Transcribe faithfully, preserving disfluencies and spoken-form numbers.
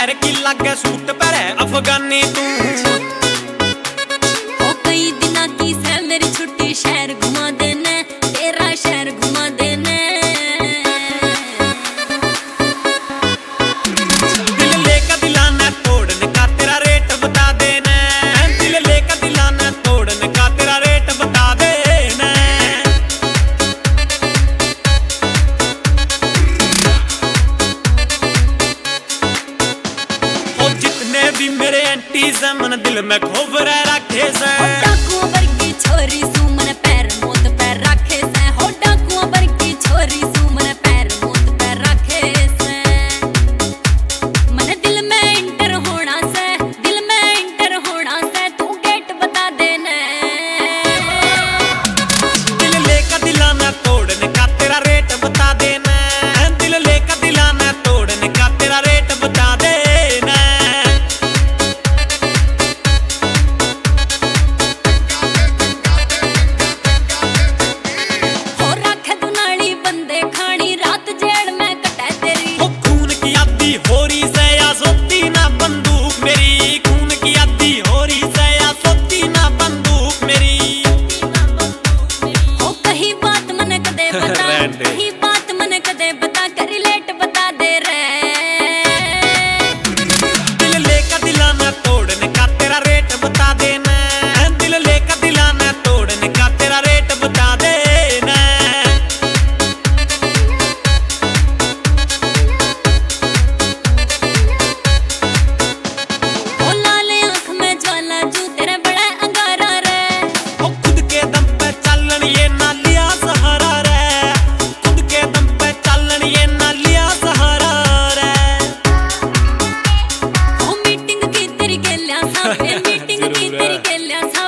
पैर की लागे सूट पर है अफगानी तू। ओ कई दिना की से मेरी छुट्टी शहर घुमा देने, तेरा शहर घुमा देने। दिल लेकर दिलाना तोड़ने का तेरा रेट बता देना, दिल लेकर दिलाना तोड़ने का तेरा रेट बता देना। ओ जितने भी मेरे एंटी से मन दिल में खौफ रह रखे से। डाकुओं वर्गी छोरी सू मन पैर मोत पैर रखे से, हो डाकुओं वर्गी छोरी सू मन पैर मोत पैर रखे से। मन दिल में इंटर होना से, दिल में इंटर होना से तू गेट बता देना। दिल लेकर दिलाना तोड़ने का तेरा रेट बता देना, दिल लेकर दिलाना तोड़ने का तेरा रेट बता देना। कहीं बात मन कदे बता कर लेट बता दे रे। दिल लेकर दिलाना तोड़ने का तेरा रेट बता देना, दिल लेकर दिलाना तोड़ने का तेरा रेट बता देना। ओ लाल आँख में ज्वाला जू तेरा बड़ा अंगारा रे। ओ खुद के दम पे चलन ये ना लिया सहारा रे, ये ना लिया सहारा रे। ओ मीटिंग की तेरी गेलिया साथे, मीटिंग की तेरी गेलिया साथे।